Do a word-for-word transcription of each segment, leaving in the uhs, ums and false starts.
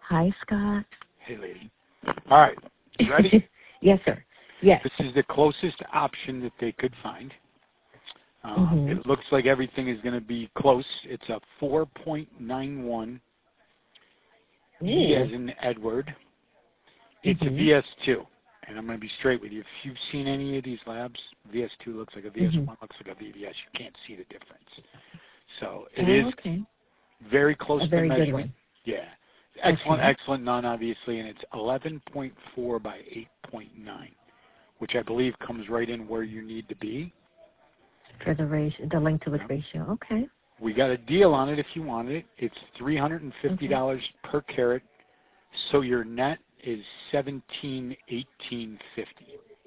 Hi, Scott. Hey, lady. All right. You ready? Yes, sir. Yes. This is the closest option that they could find. Um, mm-hmm. It looks like everything is going to be close. It's a four point nine one E as in Edward. It's mm-hmm. a V S two. And I'm going to be straight with you. If you've seen any of these labs, V S two looks like a V S one, mm-hmm. looks like a V V S. You can't see the difference. So it oh, is okay. very close a to very measurement. Good one. Yeah. Excellent, okay. excellent, none, obviously, and it's eleven point four by eight point nine, which I believe comes right in where you need to be. For the ratio, the length to width yeah. ratio, okay. We got a deal on it if you wanted it. It's three hundred fifty dollars okay. per carat, so your net is seventeen eighteen fifty.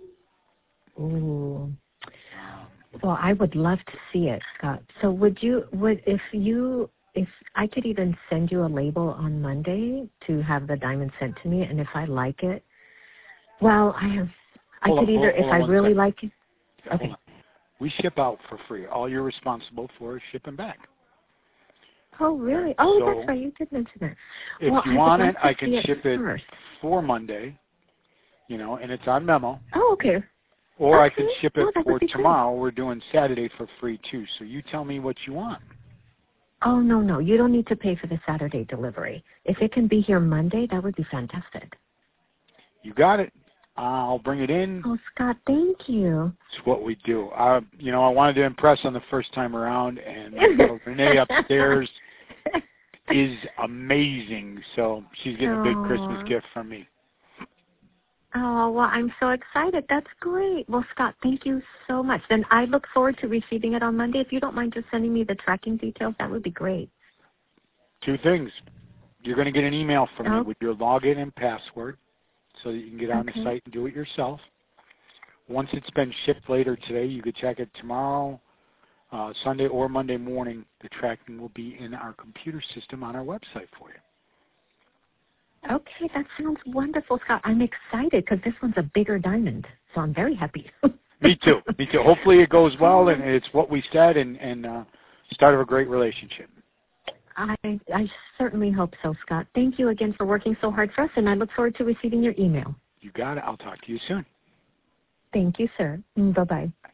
Ooh. Well, I would love to see it, Scott. So would you, would, if you, if I could even send you a label on Monday to have the diamond sent to me, and if I like it, well, I have, I hold could on, either, hold, hold if I really second. like it, yeah, okay. We ship out for free. All you're responsible for is shipping back. Oh, really? Oh, so that's right. You did mention that. If well, you I want would it, like to I can see ship it, it first. for Monday, you know, and it's on memo. Oh, okay. Or okay. I can ship it oh, for tomorrow. Great. We're doing Saturday for free, too. So you tell me what you want. Oh, no, no. You don't need to pay for the Saturday delivery. If it can be here Monday, that would be fantastic. You got it. I'll bring it in. Oh, Scott, thank you. It's what we do. I, you know, I wanted to impress on the first time around, and my little Renee upstairs is amazing. So she's getting a big Aww. Christmas gift from me. Oh, well, I'm so excited. That's great. Well, Scott, thank you so much. Then I look forward to receiving it on Monday. If you don't mind just sending me the tracking details, that would be great. Two things. You're going to get an email from oh. me with your login and password so that you can get on okay. the site and do it yourself. Once it's been shipped later today, you could check it tomorrow, uh, Sunday, or Monday morning. The tracking will be in our computer system on our website for you. Okay, that sounds wonderful, Scott. I'm excited because this one's a bigger diamond, so I'm very happy. Me too. Me too. Hopefully it goes well, and it's what we said, and, and uh, start of a great relationship. I, I certainly hope so, Scott. Thank you again for working so hard for us, and I look forward to receiving your email. You got it. I'll talk to you soon. Thank you, sir. Bye-bye.